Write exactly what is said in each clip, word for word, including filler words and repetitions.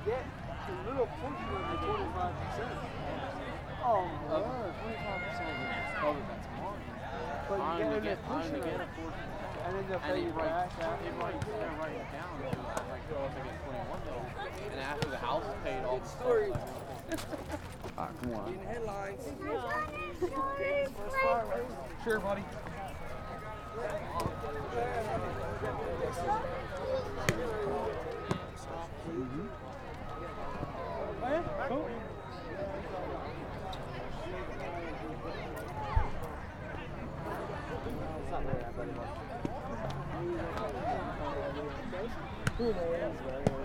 get a little portion of the twenty-five percent. Oh, twenty-five percent of it, that's mine. But you get in a portion of it. And then they'll pay you back. They write it down. Like, oh, if I get twenty-one though. And after the house is paid, all the story. Ah, come on. Getting headlines. Sure, buddy. Mm-hmm. Oh, yeah? Cool. It's not very very much. Who knows?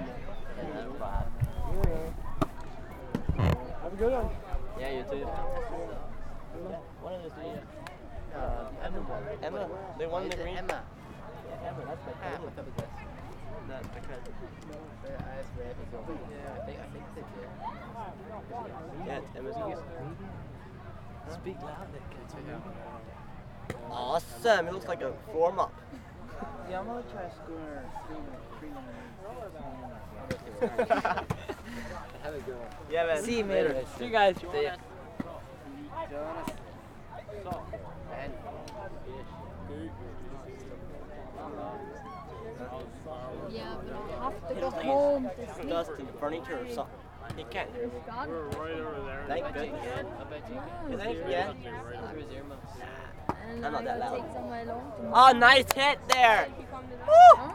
Have a good one. Yeah, you too. One of the three. Uh, Emma. Emma. They won the green. Emma. Yeah, Emma. That's my cousin. What's up with this? That's my cousin. Yeah, I swear it's over. Yeah, I think I think they did. Yeah, it's Emma's cousin. Speak loudly, kids. Awesome. It looks like a warm up. Yeah, I'm gonna try schooner three Have a good one. Yeah, man. See you later. See you guys. See ya. Yeah, but I have to go home to sleep. Dust in the furniture or something. He can't hear me. We're right over there. Thank goodness. I bet you You think? Yeah. And I'm not that I loud. take somewhere long to Oh, nice hit there. Woo! Ah.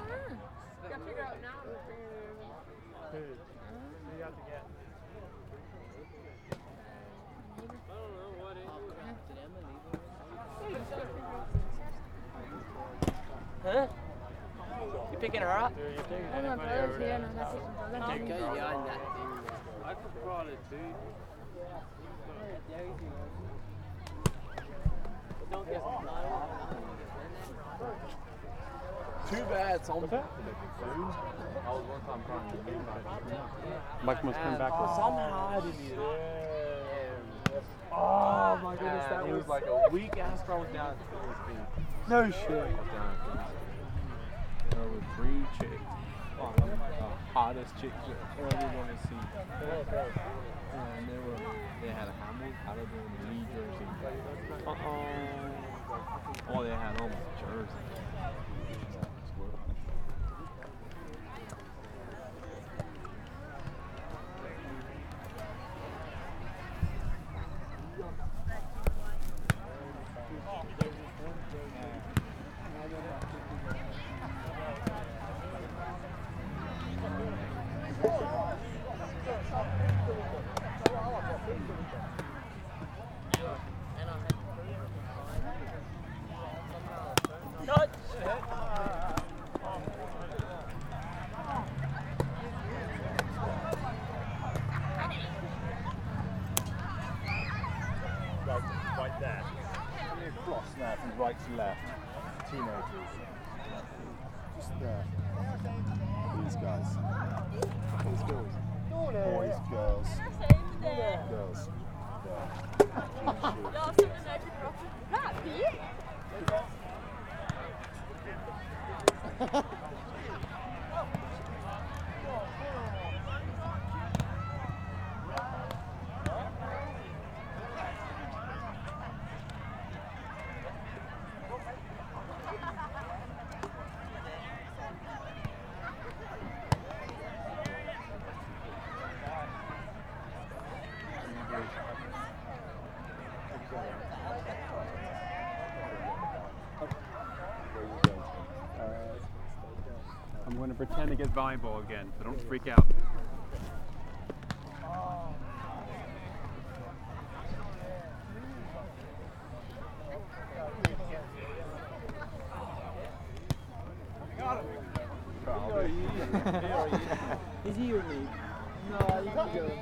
Huh? You picking her up? Oh, my brother's here and I got some brother. Take good on that I forgot it, dude. Too bad, it's on that. I was one time trying to do Mike must come back with somehow I didn't eat it. Oh my goodness, that was like a week after I was down at Philly's feet. No shit. I was down at Philly's. There were three chicks. Oh, the hottest chicks you ever want to see. And they were, they had a Hamilton, Paladin, Lee jersey. Uh-oh. Oh, they had almost jersey. Like that. Cross now from right to left. Teenagers. Just there. These guys. These girls. Boys, girls. Girls. I'm going to pretend to get volleyball again, so don't freak out. Is he or me? No, you can go.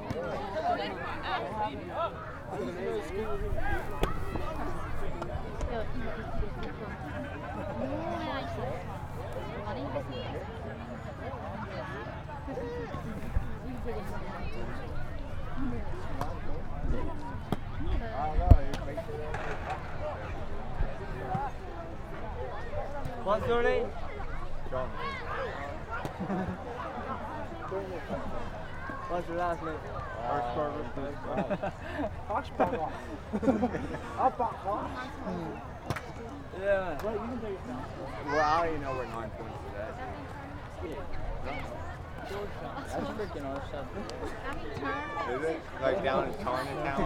What's your name? John. What's your last name? First purpose. Yeah. Well, you can take it down. Well, I don't even know where nine points is at. That's freaking awesome. Is it? Like down in Chinatown?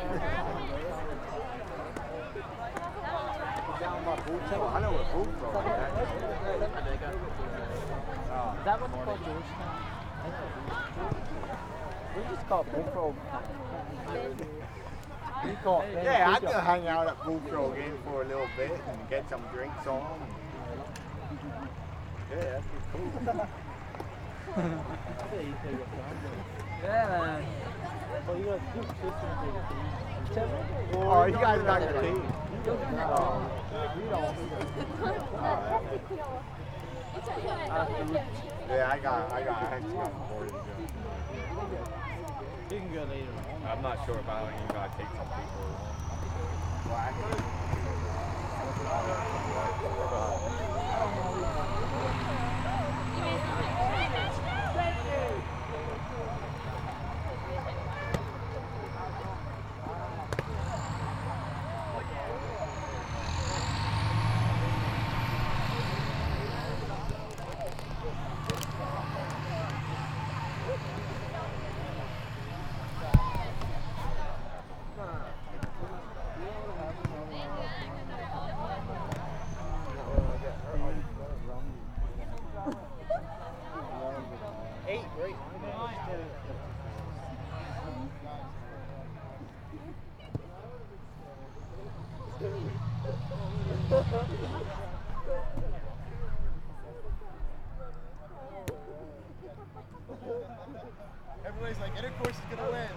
Down by Bulltown? I know where Bulltown is. Is that what's called Georgetown? We just call it Bullfrog. We call it Yeah, I could hang out at Bullfrog again for a little bit and get some drinks on. Yeah, that'd be cool. Yeah, man. Well, you got two sisters to take it. Oh, you guys got your team. Yeah, I got, I got, I actually got more to do. You can go later on. I'm not sure if I even gotta take some people. Well, I Eight, great. Everybody's like, Intercourse is gonna win.